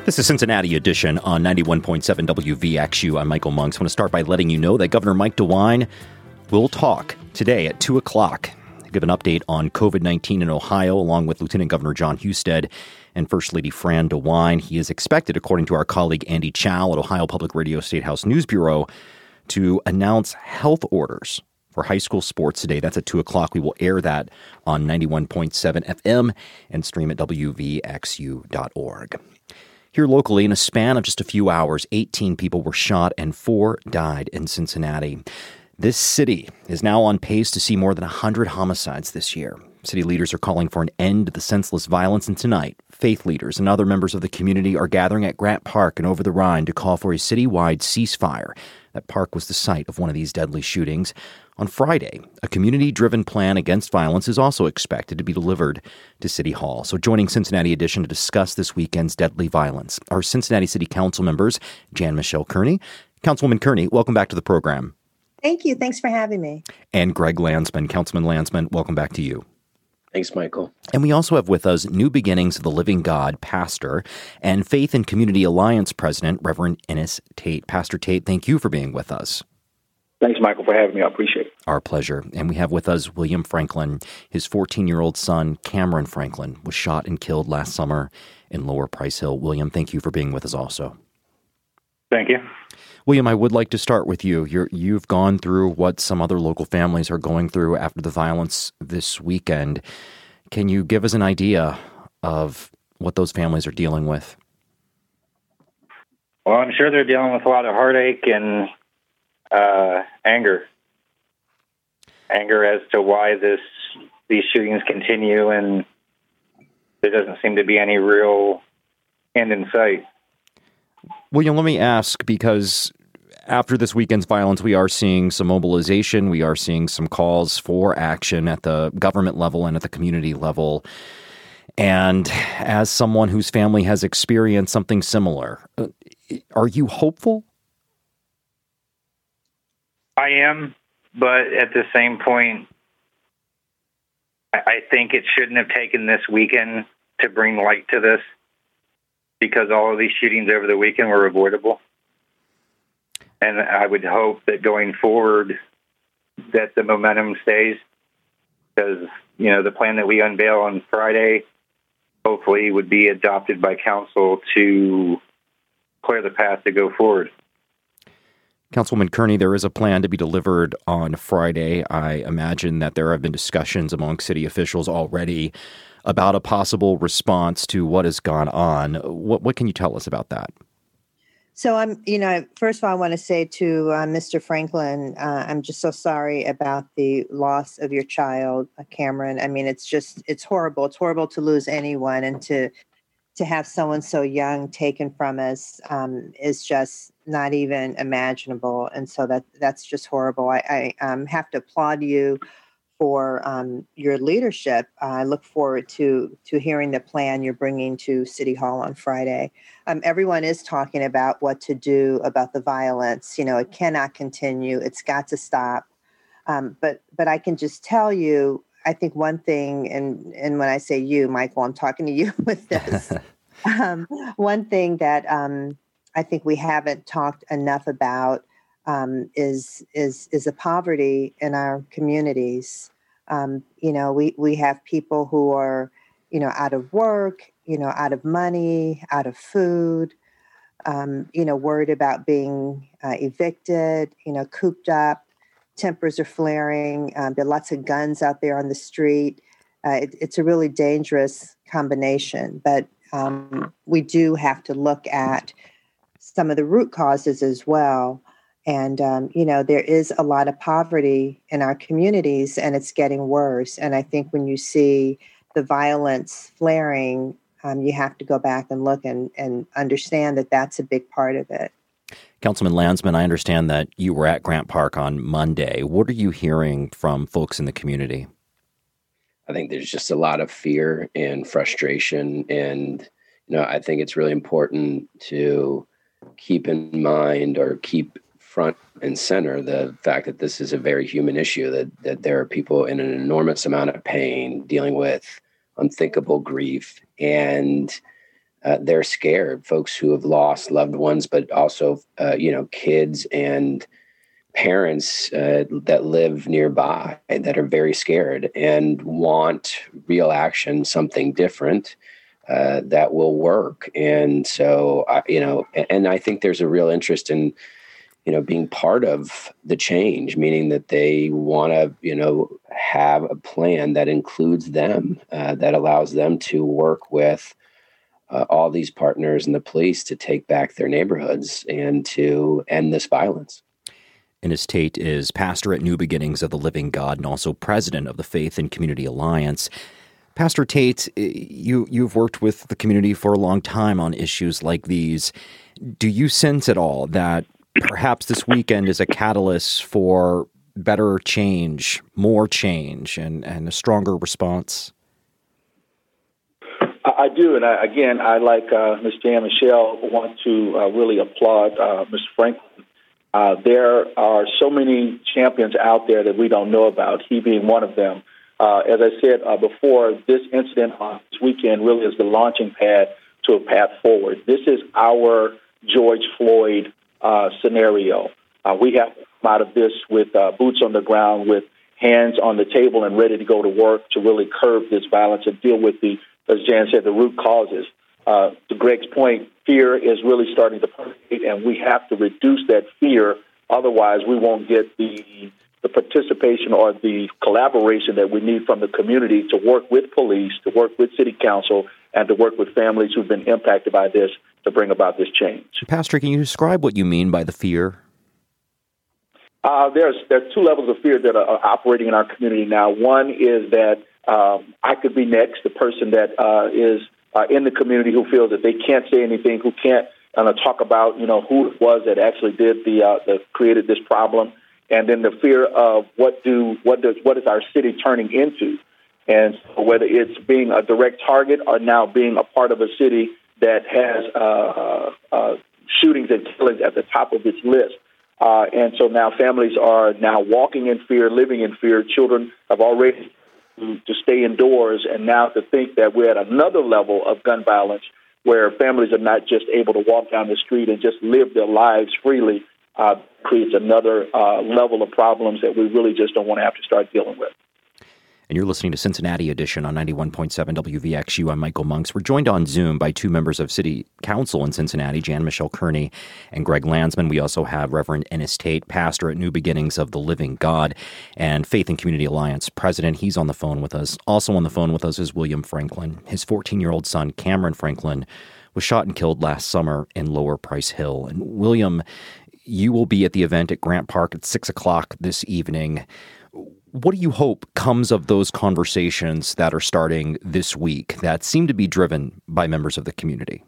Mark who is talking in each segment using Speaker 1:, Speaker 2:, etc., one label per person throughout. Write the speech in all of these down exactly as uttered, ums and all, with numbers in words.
Speaker 1: This is Cincinnati Edition on ninety-one point seven W V X U. I'm Michael Monks. I want to start by letting you know that Governor Mike DeWine will talk today at two o'clock. He'll give an update on covid nineteen in Ohio, along with Lieutenant Governor Jon Husted and First Lady Fran DeWine. He is expected, according to our colleague Andy Chow at Ohio Public Radio State House News Bureau, to announce health orders for high school sports today. That's at two o'clock. We will air that on ninety-one point seven F M and stream at W V X U dot org. Here locally, in a span of just a few hours, eighteen people were shot and four died in Cincinnati. This city is now on pace to see more than one hundred homicides this year. City leaders are calling for an end to the senseless violence, and tonight, faith leaders and other members of the community are gathering at Grant Park and Over the Rhine to call for a citywide ceasefire. That park was the site of one of these deadly shootings. On Friday, a community-driven plan against violence is also expected to be delivered to City Hall. So joining Cincinnati Edition to discuss this weekend's deadly violence are Cincinnati City Council members Jan Michelle Kearney. Councilwoman Kearney, welcome back to the program.
Speaker 2: Thank you. Thanks for having me.
Speaker 1: And Greg Landsman. Councilman Landsman, welcome back to you.
Speaker 3: Thanks, Michael.
Speaker 1: And we also have with us New Beginnings of the Living God pastor and Faith and Community Alliance president, Reverend Ennis Tate. Pastor Tate, thank you for being with us.
Speaker 4: Thanks, Michael, for having me. I appreciate it.
Speaker 1: Our pleasure. And we have with us William Franklin. His fourteen-year-old son, Cameron Franklin, was shot and killed last summer in Lower Price Hill. William, thank you for being with us also.
Speaker 4: Thank you.
Speaker 1: William, I would like to start with you. You're, you've gone through what some other local families are going through after the violence this weekend. Can you give us an idea of what those families are dealing with?
Speaker 4: Well, I'm sure they're dealing with a lot of heartache and uh, anger. Anger as to why this these shootings continue, and there doesn't seem to be any real end in sight.
Speaker 1: William, let me ask, because after this weekend's violence, we are seeing some mobilization. We are seeing some calls for action at the government level and at the community level. And as someone whose family has experienced something similar, are you hopeful?
Speaker 4: I am, but at the same point, I think it shouldn't have taken this weekend to bring light to this, because all of these shootings over the weekend were avoidable. And I would hope that going forward that the momentum stays, because, you know, the plan that we unveil on Friday hopefully would be adopted by council to clear the path to go forward.
Speaker 1: Councilwoman Kearney, there is a plan to be delivered on Friday. I imagine that there have been discussions among city officials already about a possible response to what has gone on. What, what can you tell us about that?
Speaker 2: So I'm, you know, first of all, I want to say to uh, Mister Franklin, uh, I'm just so sorry about the loss of your child, uh, Cameron. I mean, it's just, it's horrible. It's horrible to lose anyone, and to to have someone so young taken from us um, is just not even imaginable. And so that that's just horrible. I, I um, have to applaud you for um, your leadership. Uh, I look forward to to hearing the plan you're bringing to City Hall on Friday. Um, everyone is talking about what to do about the violence. You know, it cannot continue. It's got to stop. Um, but but I can just tell you, I think one thing, and and when I say you, Michael, I'm talking to you with this. um, one thing that um, I think we haven't talked enough about um, is is is the poverty in our communities. Um, you know, we, we have people who are, you know, out of work, you know, out of money, out of food, um, you know, worried about being uh, evicted, you know, cooped up, tempers are flaring. Um, there are lots of guns out there on the street. Uh, it, it's a really dangerous combination, but um, we do have to look at some of the root causes as well. And, um, you know, there is a lot of poverty in our communities, and it's getting worse. And I think when you see the violence flaring, um, you have to go back and look and, and understand that that's a big part of it.
Speaker 1: Councilman Landsman, I understand that you were at Grant Park on Monday. What are you hearing from folks in the community?
Speaker 3: I think there's just a lot of fear and frustration. And, you know, I think it's really important to keep in mind or keep front and center the fact that this is a very human issue, that that there are people in an enormous amount of pain dealing with unthinkable grief. And uh, they're scared. Folks who have lost loved ones, but also, uh, you know, kids and parents uh, that live nearby that are very scared and want real action, something different uh, that will work. And so, uh, you know, and, and I think there's a real interest in, you know, being part of the change, meaning that they want to, you know, have a plan that includes them, uh, that allows them to work with uh, all these partners and the police to take back their neighborhoods and to end this violence.
Speaker 1: Ennis Tate is pastor at New Beginnings of the Living God and also president of the Faith and Community Alliance. Pastor Tate, you, you've worked with the community for a long time on issues like these. Do you sense at all that perhaps this weekend is a catalyst for better change, more change, and, and a stronger response?
Speaker 5: I do, and I, again, I, like uh, Miz Jan Michelle, want to uh, really applaud uh, Mister Franklin. Uh, there are so many champions out there that we don't know about, he being one of them. Uh, as I said uh, before, this incident on this weekend really is the launching pad to a path forward. This is our George Floyd uh, scenario. Uh, we have to come out of this with uh, boots on the ground, with hands on the table and ready to go to work to really curb this violence and deal with the, as Jan said, the root causes. Uh, to Greg's point, fear is really starting to permeate, and we have to reduce that fear. Otherwise, we won't get the the participation or the collaboration that we need from the community to work with police, to work with city council, and to work with families who've been impacted by this to bring about this change.
Speaker 1: Pastor, can you describe what you mean by the fear?
Speaker 5: Uh, there's there's two levels of fear that are operating in our community now. One is that um, I could be next, the person that uh, is Uh, in the community who feels that they can't say anything, who can't uh, talk about, you know, who it was that actually did the uh, that created this problem, and then the fear of what do what does what is our city turning into, and so whether it's being a direct target or now being a part of a city that has uh, uh, shootings and killings at the top of its list, uh, and so now families are now walking in fear, living in fear. Children have already to stay indoors, and now to think that we're at another level of gun violence where families are not just able to walk down the street and just live their lives freely uh, creates another uh, level of problems that we really just don't want to have to start dealing with.
Speaker 1: And you're listening to Cincinnati Edition on ninety-one point seven W V X U. I'm Michael Monks. We're joined on Zoom by two members of City Council in Cincinnati, Jan Michelle Kearney and Greg Landsman. We also have Reverend Ennis Tate, pastor at New Beginnings of the Living God and Faith and Community Alliance president. He's on the phone with us. Also on the phone with us is William Franklin. His fourteen-year-old son, Cameron Franklin, was shot and killed last summer in Lower Price Hill. And William, you will be at the event at Grant Park at six o'clock this evening. What do you hope comes of those conversations that are starting this week that seem to be driven by members of the community?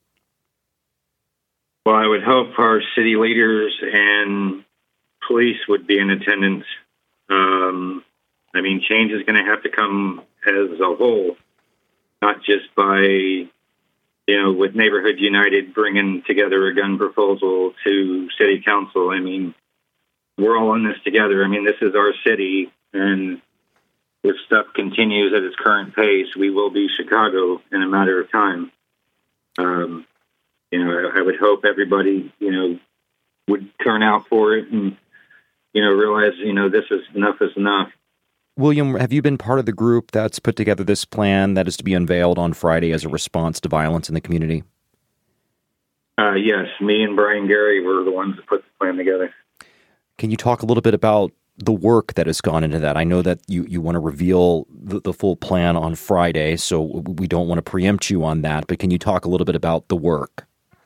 Speaker 6: Well, I would hope our city leaders and police would be in attendance. Um, I mean, change is going to have to come as a whole, not just by, you know, with Neighborhood United bringing together a gun proposal to city council. I mean, we're all in this together. I mean, this is our city, and if stuff continues at its current pace, we will be Chicago in a matter of time. Um, you know, I, I would hope everybody, you know, would turn out for it and, you know, realize, you know, this is enough is enough.
Speaker 1: William, have you been part of the group that's put together this plan that is to be unveiled on Friday as a response to violence in the community?
Speaker 6: Uh, yes, me and Brian Gary were the ones that put the plan together.
Speaker 1: Can you talk a little bit about the work that has gone into that? I know that you, you want to reveal the, the full plan on Friday, so we don't want to preempt you on that, but can you talk a little bit about the work?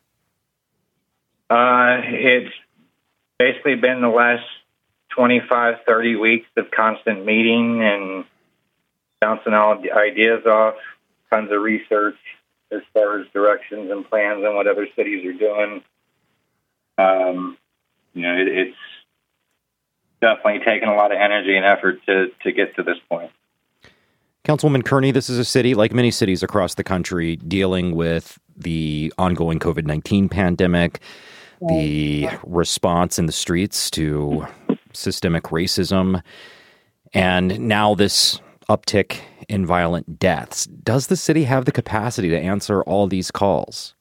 Speaker 4: Uh, it's basically been the last twenty-five, thirty weeks of constant meeting and bouncing all the ideas off, tons of research as far as directions and plans and what other cities are doing. Um, you know, it, it's definitely taken a lot of energy and effort to, to get to this point.
Speaker 1: Councilwoman Kearney, this is a city, like many cities across the country, dealing with the ongoing COVID nineteen pandemic, the response in the streets to systemic racism, and now this uptick in violent deaths. Does the city have the capacity to answer all these calls?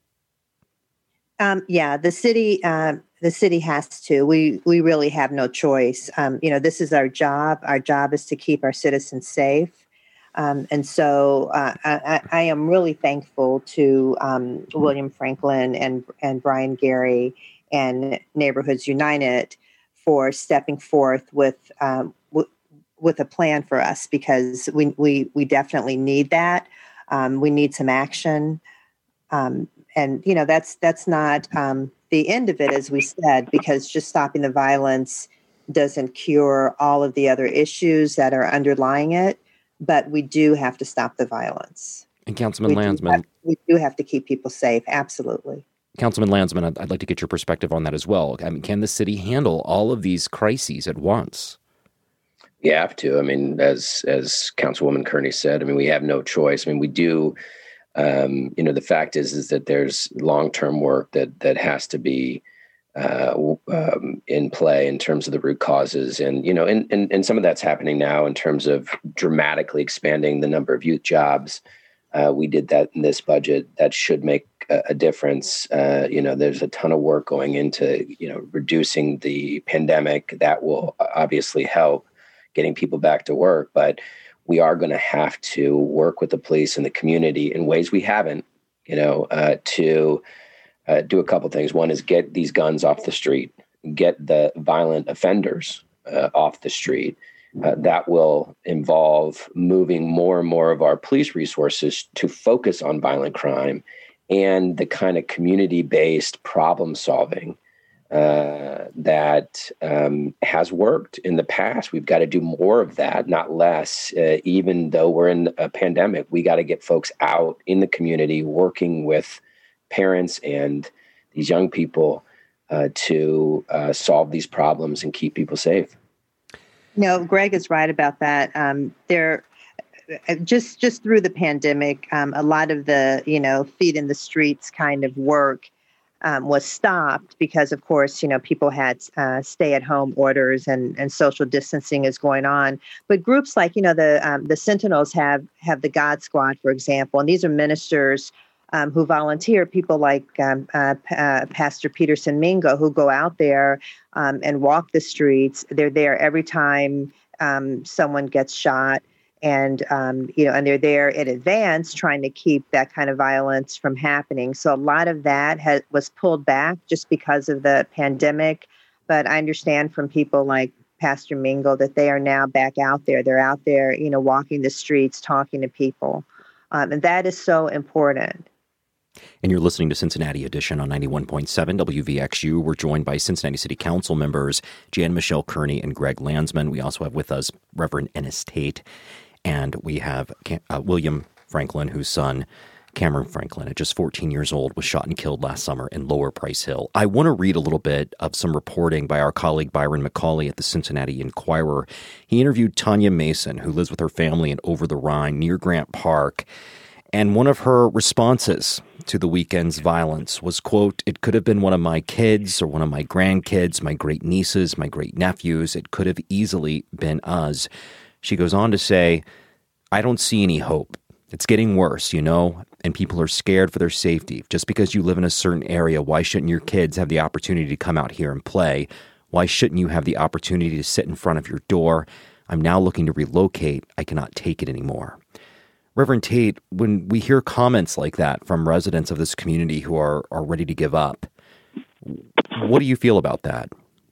Speaker 2: Um, yeah, the city, uh, the city has to. We we really have no choice. Um, you know, this is our job. Our job is to keep our citizens safe. Um, and so uh, I, I am really thankful to um, William Franklin and and Brian Gary and Neighborhoods United for stepping forth with um, w- with a plan for us, because we we we definitely need that. Um, we need some action. Um, and, you know, that's that's not um, the end of it, as we said, because just stopping the violence doesn't cure all of the other issues that are underlying it. But we do have to stop the violence.
Speaker 1: And Councilman
Speaker 2: we
Speaker 1: Landsman.
Speaker 2: Do have, we do have to keep people safe. Absolutely.
Speaker 1: Councilman Landsman, I'd, I'd like to get your perspective on that as well. I mean, can the city handle all of these crises at once?
Speaker 3: You have to. I mean, as as Councilwoman Kearney said, I mean, we have no choice. I mean, we do. Um, you know, the fact is, is that there's long-term work that that has to be uh, um, in play in terms of the root causes. And, you know, and, and, and some of that's happening now in terms of dramatically expanding the number of youth jobs. Uh, we did that in this budget. That should make a, a difference. Uh, you know, there's a ton of work going into, you know, reducing the pandemic. That will obviously help getting people back to work. But we are going to have to work with the police and the community in ways we haven't, you know, uh, to uh, do a couple things. One is get these guns off the street, get the violent offenders uh, off the street. Uh, that will involve moving more and more of our police resources to focus on violent crime and the kind of community-based problem solving uh, that um, has worked in the past. We've got to do more of that, not less. Uh, even though we're in a pandemic, we got to get folks out in the community working with parents and these young people uh, to uh, solve these problems and keep people safe.
Speaker 2: No, Greg is right about that. Um, there, just just through the pandemic, um, a lot of the you know feet in the streets kind of work um, was stopped because, of course, you know people had uh, stay-at-home orders and, and social distancing is going on. But groups like you know the um, the Sentinels have have the God Squad, for example, and these are ministers Um, who volunteer, people like um, uh, uh, Pastor Peterson Mingo, who go out there um, and walk the streets. They're there every time um, someone gets shot, and um, you know, and they're there in advance, trying to keep that kind of violence from happening. So a lot of that has, was pulled back just because of the pandemic. But I understand from people like Pastor Mingo that they are now back out there. They're out there, you know, walking the streets, talking to people, um, and that is so important.
Speaker 1: And you're listening to Cincinnati Edition on ninety-one point seven W V X U. We're joined by Cincinnati City Council members Jan Michelle Kearney and Greg Landsman. We also have with us Reverend Ennis Tate. And we have uh, William Franklin, whose son, Cameron Franklin, at just fourteen years old, was shot and killed last summer in Lower Price Hill. I want to read a little bit of some reporting by our colleague Byron McCauley at the Cincinnati Enquirer. He interviewed Tanya Mason, who lives with her family in Over the Rhine near Grant Park. And one of her responses to the weekend's violence was, quote, "It could have been one of my kids or one of my grandkids, my great nieces, my great nephews. It could have easily been us." She goes on to say, "I don't see any hope. It's getting worse, you know, and people are scared for their safety. Just because you live in a certain area, why shouldn't your kids have the opportunity to come out here and play? Why shouldn't you have the opportunity to sit in front of your door? I'm now looking to relocate. I cannot take it anymore." Reverend Tate, when we hear comments like that from residents of this community who are, are ready to give up, what do you feel about that?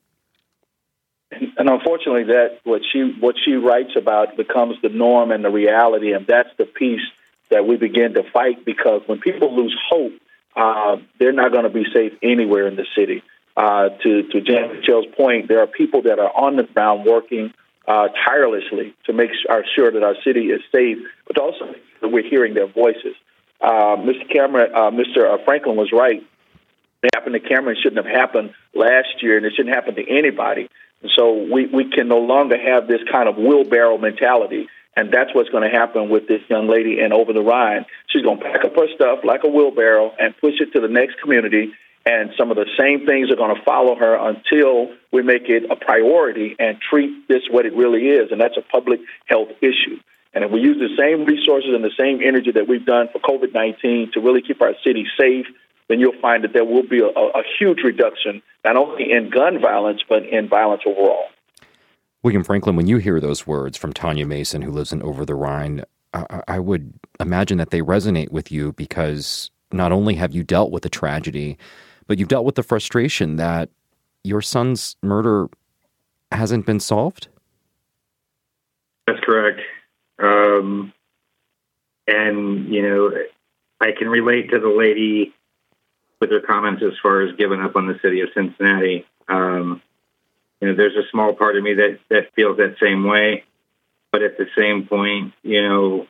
Speaker 5: And unfortunately, that what she what she writes about becomes the norm and the reality, and that's the piece that we begin to fight, because when people lose hope, uh, they're not going to be safe anywhere in the city. Uh, to to Jan Michelle's point, there are people that are on the ground working Uh, tirelessly to make sure that our city is safe, but also that we're hearing their voices. Uh, Mister Cameron, uh, Mister Franklin was right. What happened to Cameron shouldn't have happened last year, and it shouldn't happen to anybody. And so we, we can no longer have this kind of wheelbarrow mentality, and that's what's going to happen with this young lady in Over the Rhine. She's going to pack up her stuff like a wheelbarrow and push it to the next community, And some of the same things are going to follow her until we make it a priority and treat this what it really is, and that's a public health issue. And if we use the same resources and the same energy that we've done for COVID nineteen to really keep our city safe, then you'll find that there will be a, a huge reduction, not only in gun violence, but in violence overall.
Speaker 1: William Franklin, when you hear those words from Tanya Mason, who lives in Over the Rhine, I, I would imagine that they resonate with you because not only have you dealt with the tragedy, but you've dealt with the frustration that your son's murder hasn't been solved?
Speaker 6: That's correct. Um, and, you know, I can relate to the lady with her comments as far as giving up on the city of Cincinnati. Um, you know, there's a small part of me that, that feels that same way. But at the same point, you know,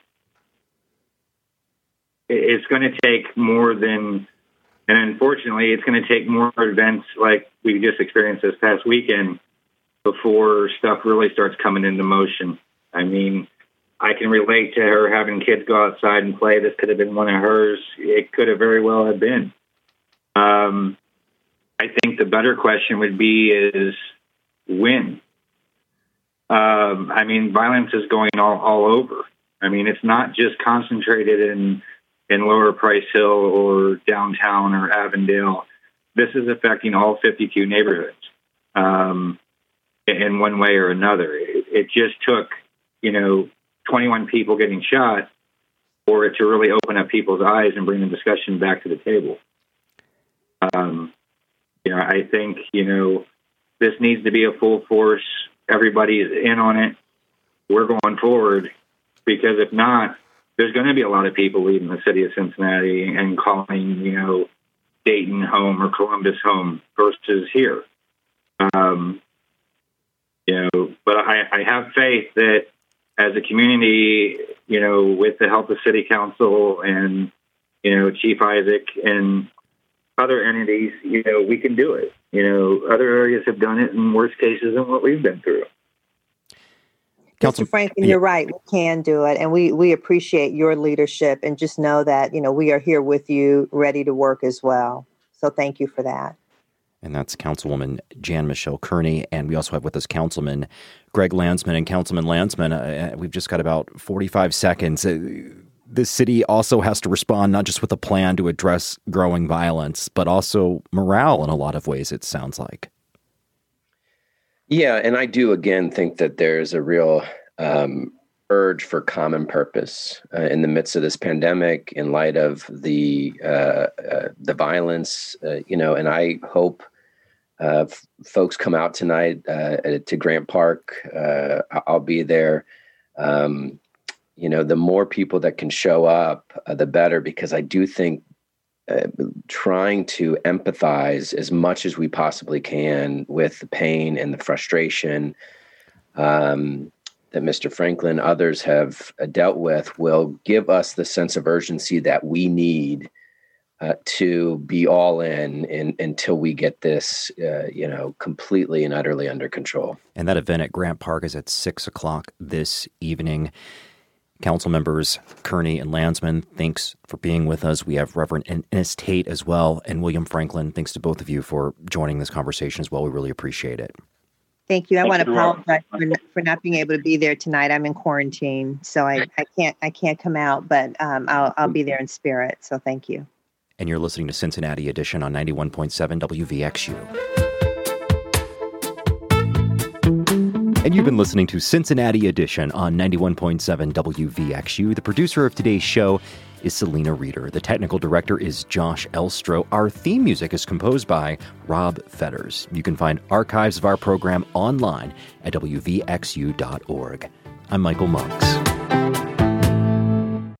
Speaker 6: it, it's going to take more than... And unfortunately, it's going to take more events like we just experienced this past weekend before stuff really starts coming into motion. I mean, I can relate to her having kids go outside and play. This could have been one of hers. It could have very well have been. Um, I think the better question would be is when? Um, I mean, violence is going all, all over. I mean, it's not just concentrated in in Lower Price Hill or downtown or Avondale. This is affecting all fifty-two neighborhoods um, in one way or another. It, it just took, you know, twenty-one people getting shot for it to really open up people's eyes and bring the discussion back to the table. Um, you know, I think, you know, this needs to be a full force. Everybody is in on it. We're going forward because if not, there's going to be a lot of people leaving the city of Cincinnati and calling, you know, Dayton home or Columbus home versus here. Um, you know, but I, I have faith that as a community, you know, with the help of City Council and, you know, Chief Isaac and other entities, you know, we can do it. You know, other areas have done it in worse cases than what we've been through.
Speaker 2: Mister Franklin, you're right. We can do it. And we, we appreciate your leadership, and just know that, you know, we are here with you, ready to work as well. So thank you for that.
Speaker 1: And that's Councilwoman Jan Michelle Kearney. And we also have with us Councilman Greg Landsman. And Councilman Landsman, uh, we've just got about forty-five seconds. Uh, the city also has to respond not just with a plan to address growing violence, but also morale in a lot of ways, it sounds like.
Speaker 3: Yeah, and I do, again, think that there's a real um, urge for common purpose uh, in the midst of this pandemic, in light of the uh, uh, the violence, uh, you know, and I hope uh, f- folks come out tonight uh, to Grant Park. Uh, I'll be there. Um, you know, the more people that can show up, uh, the better, because I do think Uh, trying to empathize as much as we possibly can with the pain and the frustration um, that Mister Franklin, others have uh, dealt with, will give us the sense of urgency that we need uh, to be all in, in until we get this, uh, you know, completely and utterly under control. And
Speaker 1: that event at Grant Park is at six o'clock this evening. Council members Kearney and Landsman, thanks for being with us. We have Reverend Ennis Tate as well, and William Franklin. Thanks to both of you for joining this conversation as well. We really appreciate it.
Speaker 2: Thank you. I
Speaker 5: Thank
Speaker 2: want to
Speaker 5: you,
Speaker 2: apologize for, for not being able to be there tonight. I'm in quarantine, so I, I can't I can't come out, but um, I'll I'll be there in spirit. So thank you.
Speaker 1: And you're listening to Cincinnati Edition on ninety-one point seven W V X U. And you've been listening to Cincinnati Edition on ninety-one point seven W V X U. The producer of today's show is Selena Reeder. The technical director is Josh Elstro. Our theme music is composed by Rob Fetters. You can find archives of our program online at W V X U dot org. I'm Michael Monks.